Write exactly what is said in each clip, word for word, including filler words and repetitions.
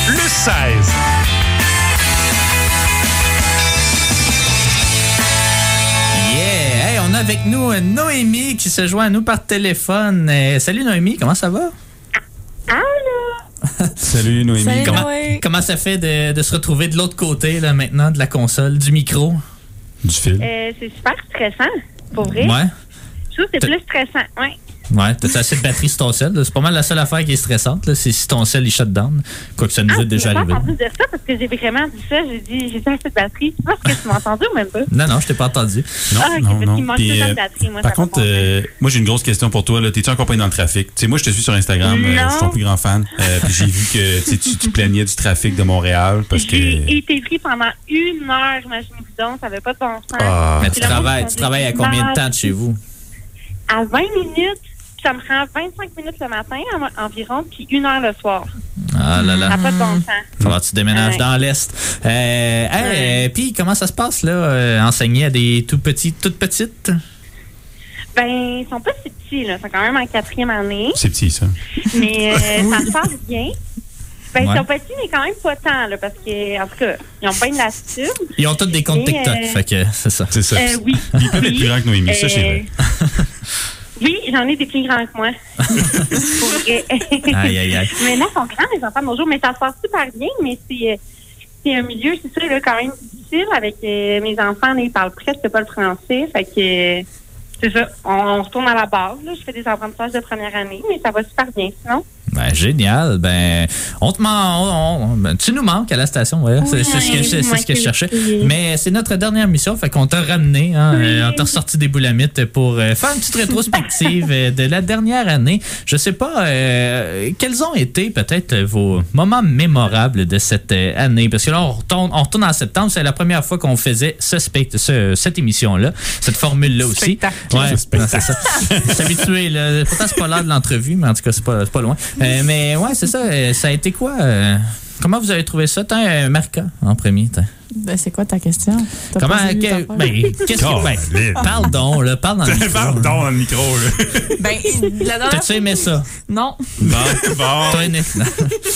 le seize. Yeah! Hey, on a avec nous Noémie qui se joint à nous par téléphone. Euh, salut Noémie, comment ça va? Allô! Salut Noémie. Salut, Comment, Noé. comment ça fait de, de se retrouver de l'autre côté là, maintenant de la console, du micro? Du fil. Euh, c'est super stressant, pour vrai. Ouais. Je trouve que c'est T'as- plus stressant, ouais. Ouais, t'as assez de batterie sur ton sel. là. C'est pas mal la seule affaire qui est stressante, là, c'est si ton sel il shut down. Quoique ça nous Ah, est déjà tu m'as arrivé. pas entendu dire ça parce que j'ai vraiment dit ça. J'ai dit, j'ai dit assez de batterie. Tu penses que tu m'as entendu ou même pas? Non, non, je t'ai pas entendu. Non, Ah, ok, non, parce qu'il non. manque Puis, tout le temps euh, de batterie, moi, par ça va contre, pas euh, moi j'ai une grosse question pour toi. Là. T'es-tu encore pas dans le trafic? Tu sais, moi je te suis sur Instagram, euh, Non. je suis ton plus grand fan. Euh, puis j'ai vu que tu sais, tu tu plaignais du trafic de Montréal parce que. J'ai été pris pendant une heure, imaginez-vous donc, ça n'avait pas de bon sens. Ah. Mais tu C'est la travailles, route tu travailles à combien de temps de chez vous? À vingt minutes, puis ça me prend vingt-cinq minutes le matin en- environ, puis une heure le soir. Ah là Ça là. n'a pas de bon sens. Falloir que tu déménages Ouais. dans l'Est. Euh, hey, Ouais. euh, puis comment ça se passe, là, euh, enseigner à des tout petits, toutes petites? Ben, ils sont pas si petits, là. Ils sont quand même en quatrième année. C'est petit ça. Mais euh, ça se passe bien. Ben, Ouais. ils sont petits, mais quand même pas tant, là, parce que, en tout cas, ils ont pas une lassitude. Ils ont tous des comptes Et, TikTok, euh, fait que c'est ça. C'est ça. Euh, oui. Ils peuvent être plus grands que Noémie, ça c'est vrai. Oui, j'en ai des plus grands que moi. Pour vrai. Aïe, aïe, aïe. Mais là, ils sont grands, les enfants de nos jours, mais ça se passe super bien, mais c'est, euh, c'est un milieu, c'est ça, là, quand même difficile avec euh, mes enfants, là, ils parlent presque pas le français, fait que, euh, c'est ça, on, on retourne à la base, là, je fais des apprentissages de première année, mais ça va super bien, sinon. Ben, génial. Ben, on te man- on- on- ben, tu nous manques à la station, ouais. C'est, c'est ce que, c'est, c'est ce que je cherchais. Mais c'est notre dernière mission, fait qu'on t'a ramené, hein, Oui. euh, on t'a ressorti des boulamites pour euh, faire une petite rétrospective euh, de la dernière année. Je sais pas, euh, quels ont été peut-être vos moments mémorables de cette euh, année? Parce que là, on retourne, on retourne en septembre, c'est la première fois qu'on faisait ce spect- ce- cette émission-là, cette formule-là aussi. Spectacle. Ouais, Ce non, c'est ça. Je suis habitué, là. Pourtant, c'est pas l'heure de l'entrevue, mais en tout cas, c'est pas, c'est pas loin. Euh, mais ouais, c'est ça. euh, Ça a été quoi? euh, comment vous avez trouvé ça? T'as un Marca en premier. T'as. Ben, c'est quoi ta question? T'as Comment? posé des que- affaires? ben, qu'est-ce que. Ben, Colin. parle donc, là. Parle dans le micro. Pardon dans le micro là. Ben, la dernière T'as-tu aimé ça? Non. Bon, bon. Toi, Nick? Non.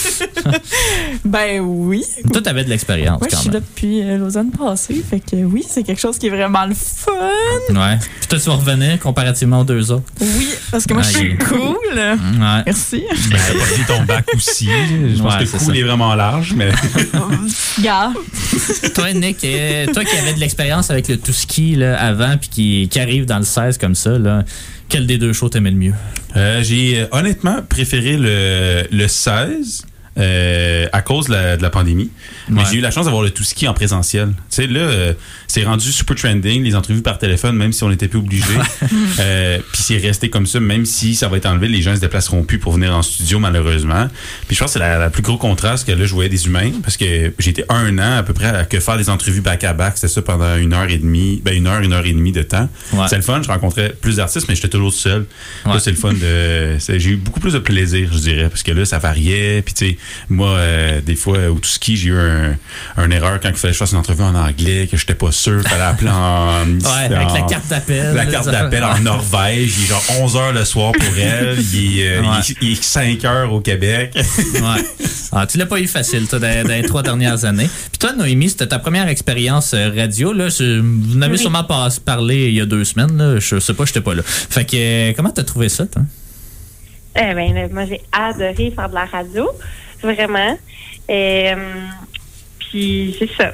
Ben oui. Toi, t'avais de l'expérience Moi, je quand suis là même. depuis euh, l'automne passé. Fait que oui, c'est quelque chose qui est vraiment le fun. Ouais. Puis toi, tu vas revenir comparativement aux deux autres. Oui, parce que moi, je suis Aïe. cool. Ouais. Merci. Ben, t'as pas pris ton bac aussi. Je pense Ouais, que c'est le ça. cool est vraiment large, mais. Gars. Toi, Nick, euh, toi qui avais de l'expérience avec le tout-ski là, avant, puis qui, qui arrive dans le seize comme ça, là, quel des deux shows t'aimais le mieux? Euh, j'ai euh, honnêtement préféré le, le seize euh, à cause de la, de la pandémie. Mais Ouais. j'ai eu la chance d'avoir le tout ski en présentiel. Tu sais, là, euh, c'est rendu super trending, les entrevues par téléphone, même si on n'était plus obligé. euh, Puis c'est resté comme ça, même si ça va être enlevé, les gens se déplaceront plus pour venir en studio, malheureusement. Puis je pense que c'est la, la plus gros contraste que là, je voyais des humains, parce que j'étais un an à peu près à que faire des entrevues back-à-back. C'était ça pendant une heure et demie, ben une heure, une heure et demie de temps. Ouais. C'est le fun, je rencontrais plus d'artistes, mais j'étais toujours tout seul. Ouais. Là, c'est le fun de. c'est- J'ai eu beaucoup plus de plaisir, je dirais, parce que là, ça variait. Puis, tu sais, moi, euh, des fois, au tout ski, j'ai eu un, un erreur quand il fallait que je fasse une entrevue en anglais, que j'étais pas sûr. Fallait appeler en. Ouais, avec en- la carte d'appel. La carte d'appel en Norvège. Il est genre onze heures le soir pour elle. Il est, euh, Ouais. il est- il est cinq heures au Québec. Ouais. Ah, tu l'as pas eu facile, toi, dans, dans les trois dernières années. Puis toi, Noémie, c'était ta première expérience euh, radio. Là. Je- vous en avez Oui. sûrement pas parlé il y a deux semaines. Là. Je sais pas, j'étais pas là. Fait que, euh, comment t'as trouvé ça, toi? Eh ben, là, moi, j'ai adoré faire de la radio, vraiment. Euh, Puis, c'est ça.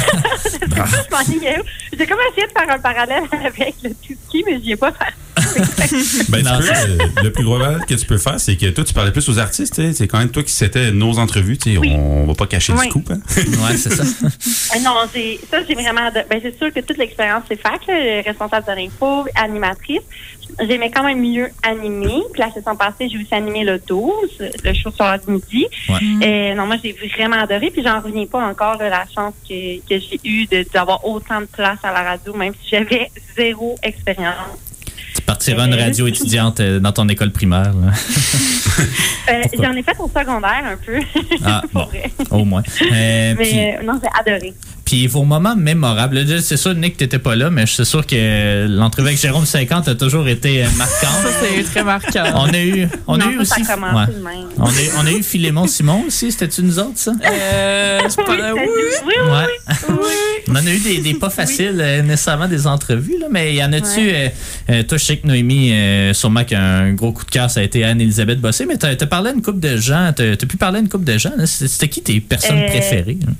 Je m'ennuyais. J'ai comme essayé de faire un parallèle avec le tout ski, mais j'y ai pas fait. Ben, Non, tu peux, euh, le plus gros parallèle que tu peux faire, c'est que toi, tu parlais plus aux artistes. tu sais. C'est quand même toi qui c'était nos entrevues. tu sais. Oui. On va pas cacher Oui. du scoop. Hein? Ouais, c'est ça. Euh, non, j'ai, ça, j'ai vraiment. ado- Ben, c'est sûr que toute l'expérience, c'est fac, là, responsable de l'info, animatrice. J'aimais quand même mieux animer. Puis la saison passée, j'ai aussi animé le douze, le show sur l'heure du midi. Ouais. Euh, non, moi, j'ai vraiment adoré. Puis j'en reviens pas encore de la chance que, que j'ai eue de, d'avoir autant de place à la radio, même si j'avais zéro expérience. Tu partiras une Euh, radio étudiante euh, dans ton école primaire. Là. Euh, Pourquoi? j'en ai fait au secondaire un peu. Ah, pour bon. vrai. Au moins. Euh, puis- Mais euh, non, j'ai adoré. Puis vos moments mémorables. Là, c'est sûr, Nick, t'étais pas là, mais je suis sûr que l'entrevue avec Jérôme cinquante a toujours été marquante. Ça, c'est très marquant. On a eu, on non, a eu ça, aussi. ça Ouais. commence tout de même. On a, on a eu Philémon Simon aussi. C'était-tu nous autres, ça? Euh, c'est pas Oui, là. c'est- Oui. oui, oui, Ouais. oui, oui. On en a eu des, des pas faciles, euh, nécessairement des entrevues, là, mais il y en a-tu, Ouais. euh, euh, toi, je sais que Noémie, euh, sûrement qu'un gros coup de cœur, ça a été Anne-Élisabeth Bossé, mais t'as, t'as parlé à une couple de gens, t'as, t'as pu parler à une couple de gens, là. C'était, c'était qui tes personnes Euh, préférées? Hein?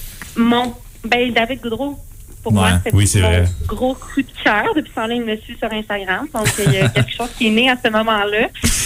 Mon, ben, David Goudreau, pour Ouais, moi, c'est oui, c'est mon vrai. gros coup de cœur. Depuis ce temps-là, il me suit sur Instagram. Donc, il y a quelque chose qui est né à ce moment-là.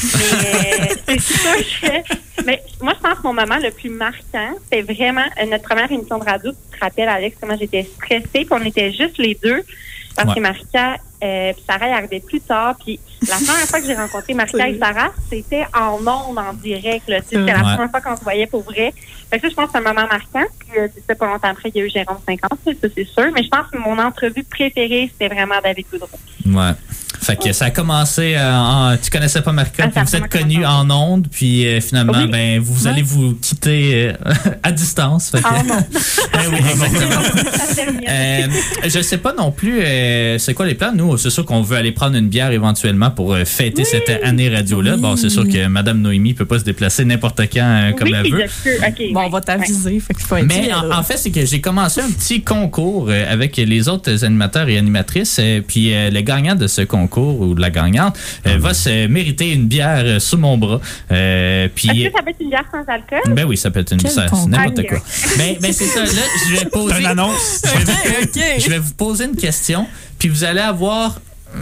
Mais euh, c'est sûr que... Mais moi, je pense que mon moment le plus marquant, c'est vraiment euh, notre première émission de radio. Tu te rappelles, Alex, comment j'étais stressée, puis on était juste les deux. Parce Ouais. que Marika euh, puis Sarah, elle arrivait plus tard. Puis la première fois que j'ai rencontré Marika et Sarah, c'était en ondes, en direct. Là, tu sais, c'était la Ouais. première fois qu'on se voyait pour vrai. Fait que ça, je pense que c'est un moment marquant. Puis euh, c'est pas longtemps après, il y a eu Jérôme cinquante, ça c'est sûr. Mais je pense que mon entrevue préférée, c'était vraiment David Goudreau. Ouais. Fait que ça a commencé euh, en, tu connaissais pas Marika, Ah, puis ça a vous êtes vraiment connus commencé. en ondes, puis euh, finalement, Oui. ben, vous allez vous quitter euh, à distance. Fait que- Ah non. Ben oui, exactement. Ça se termine. Euh, je sais pas non plus euh, c'est quoi les plans. Nous, c'est sûr qu'on veut aller prendre une bière éventuellement pour euh, fêter cette année radio-là. Oui. Bon, c'est sûr que Madame Noémie peut pas se déplacer n'importe quand euh, comme oui, elle veut. je peux. OK. Bon, ouais. on va t'aviser, fait que c'est pas Mais inquiet, en, là. en fait, c'est que j'ai commencé un petit concours euh, avec les autres animateurs et animatrices. euh, puis euh, le gagnant de ce concours ou de la gagnante euh, va se mériter une bière euh, sous mon bras. Euh, puis Est-ce que ça peut être une bière sans alcool? ben oui, ça peut être une Quel ça, concours? n'importe Ok. quoi. Ben, ben c'est ça. Là, je vais poser. C'est une annonce. Je vais, vous, OK. je vais vous poser une question, puis vous allez avoir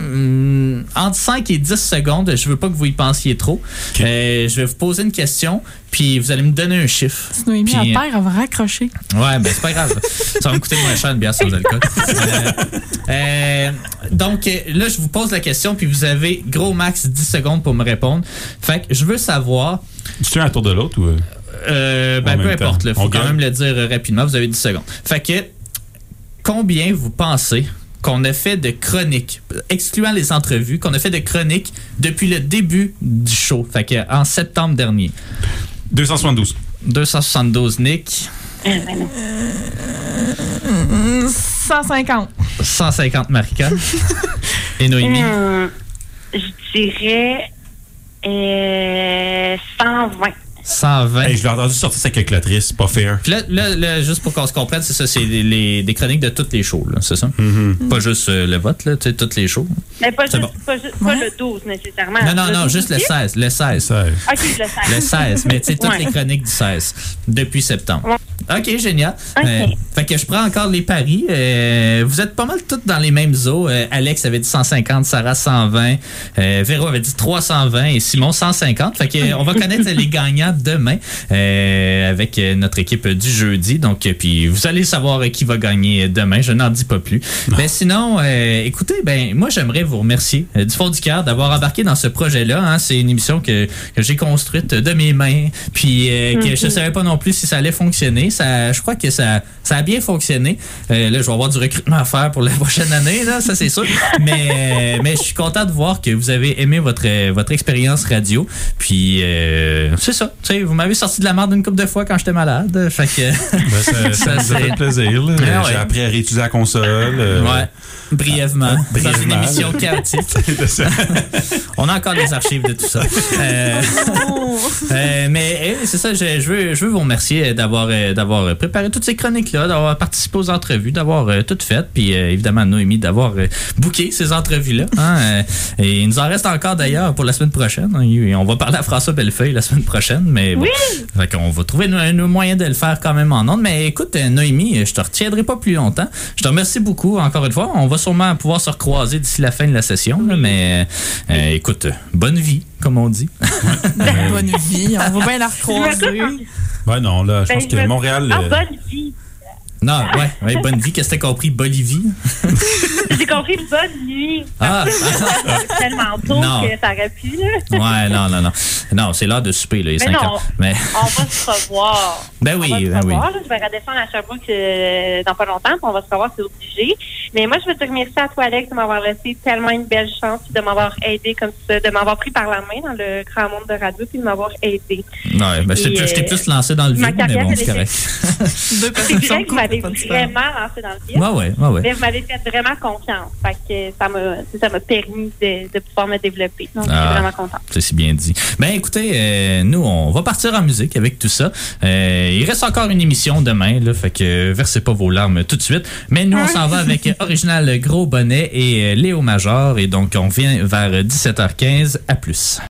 hum, entre cinq et dix secondes. Je veux pas que vous y pensiez trop. OK. Euh, je vais vous poser une question, puis vous allez me donner un chiffre. Si Noémie Puis, a peur, elle va raccrocher. Ouais, ben c'est pas grave. Ça va me coûter moins cher une bière sans alcool. Euh, euh, donc euh, là, je vous pose la question, puis vous avez gros max dix secondes pour me répondre. Fait que je veux savoir. Tu fais un tour de l'autre ou. euh? Euh, ben En peu même temps. importe, il faut On quand gagne. même le dire euh, rapidement. Vous avez dix secondes. Fait que combien vous pensez qu'on a fait de chroniques, excluant les entrevues, qu'on a fait de chroniques depuis le début du show? Fait que en septembre dernier. deux cent soixante-douze. deux cent soixante-douze, Nick. Euh, ben non. Hum, cent cinquante. cent cinquante, Marika. Et Noémie. Hum, je dirais euh, cent vingt. cent vingt. Hey, je l'ai entendu sortir sa calculatrice, c'est pas fair. Puis là, là, là, juste pour qu'on se comprenne, c'est ça, c'est les, les- des chroniques de toutes les shows, là, c'est ça? Mhm. Pas juste euh, le vote, là, tu sais, toutes les shows. Mais pas, C'est juste, bon. pas, juste, pas Ouais. le douze nécessairement. Non, non, Le non, douze juste le aussi? seize. Le seize. Ça, OK, je le sais. Le seize, mais tu sais, toutes Ouais. les chroniques du seize, depuis septembre. Ouais. OK, génial. OK. Euh, fait que je prends encore les paris. Euh, vous êtes pas mal toutes dans les mêmes eaux. Euh, Alex avait dit cent cinquante, Sarah cent vingt, euh, Véro avait dit trois cent vingt et Simon cent cinquante. Fait que euh, on va connaître les gagnants demain euh, avec euh, notre équipe du jeudi. Donc, euh, puis vous allez savoir euh, qui va gagner demain. Je n'en dis pas plus. Mais sinon, euh, écoutez, ben moi j'aimerais vous remercier euh, du fond du cœur d'avoir embarqué dans ce projet-là. Hein. C'est une émission que, que j'ai construite de mes mains, puis euh, que je savais pas non plus si ça allait fonctionner. Ça, je crois que ça, ça a bien fonctionné. Euh, là, je vais avoir du recrutement à faire pour la prochaine année, là, ça c'est sûr. Mais, euh, mais je suis content de voir que vous avez aimé votre, euh, votre expérience radio. Puis euh, c'est ça. Tu sais, vous m'avez sorti de la merde une couple de fois quand j'étais malade. Fait que Ben, ça, ça Ça, nous a c'est- fait plaisir. là. Ah ouais. J'ai appris à réutiliser la console. euh, ouais. Brièvement, dans une Brièvement. émission chaotique. de ça. On a encore les archives de tout ça. Euh, euh, mais eh, c'est ça, je, je veux, je veux vous remercier d'avoir, euh, d'avoir préparé toutes ces chroniques-là, d'avoir participé aux entrevues, d'avoir euh, tout fait, puis euh, évidemment Noémie d'avoir euh, booké ces entrevues-là. Hein, euh, et il nous en reste encore d'ailleurs pour la semaine prochaine. Hein, et on va parler à François Bellefeuille la semaine prochaine, mais bon, fait qu'on va trouver un moyen de le faire quand même en ondes. Mais écoute, euh, Noémie, je te retiendrai pas plus longtemps. Je te remercie beaucoup encore une fois. On va sûrement pouvoir se recroiser d'ici la fin de la session, là, mais euh, écoute, bonne vie, comme on dit. Ben, bonne vie, on va bien la Je me recroiser. couche Ben non, là, je Ben, pense je que me- Montréal. en euh, bonne vie. Non, ouais, ouais, bonne vie. Qu'est-ce que t'as compris? Bolivie? J'ai compris bonne nuit. Ah, C'est tellement tôt Non. que ça aurait pu, là. ouais, non, non, non. Non, c'est l'heure de souper, là, il est Mais cinq non. ans. Mais, On va se revoir. ben On oui, va se ben oui. revoir, là. Je vais redescendre à Sherbrooke euh, dans pas longtemps, puis on va se revoir, c'est obligé. Mais moi, je veux te remercier à toi, Alex, de m'avoir laissé tellement une belle chance, puis de m'avoir aidé comme ça, de m'avoir pris par la main dans le grand monde de radio, puis de m'avoir aidé. Ouais, ben, je t'ai plus, je t'ai plus lancé dans le vide, mais bon, c'est correct. Deux C'est vrai que vous m'avez vraiment lancé dans le vide. Ouais, ouais, ouais, ouais. Mais vous m'avez fait vraiment confiance. Fait que ça m'a, ça m'a permis de, de pouvoir me développer. Donc, Ah. je suis vraiment contente. C'est si bien dit. Ben écoutez, euh, nous, on va partir en musique avec tout ça. Euh, il reste encore une émission demain, là, fait que versez pas vos larmes tout de suite. Mais nous, on s'en va avec Original Gros Bonnet et euh, Léo Major. Et donc, on vient vers dix-sept heures quinze. À plus.